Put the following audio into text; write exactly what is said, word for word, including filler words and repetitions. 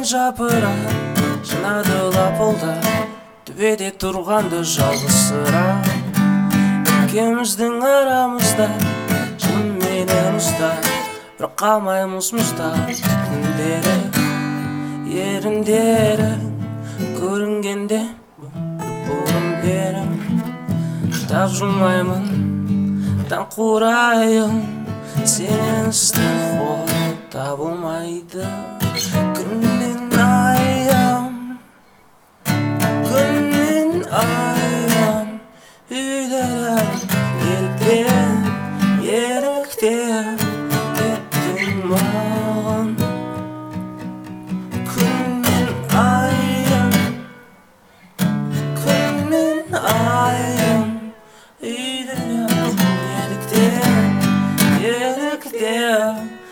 жапырак жынады лапылдап төбеде турганды жалгызсырап экөөбүздүн арамызда жын менен уста бирок калмаймыз муздап күндөрү еріндері көрінгенде бұрын бері тапжылмаймын таң құрайын сен ыстық табылмайды күннен айым күннен айым үйлерім еріктен еріктен кеттің маған күннен айым күннен айым үйлерім еріктен еріктен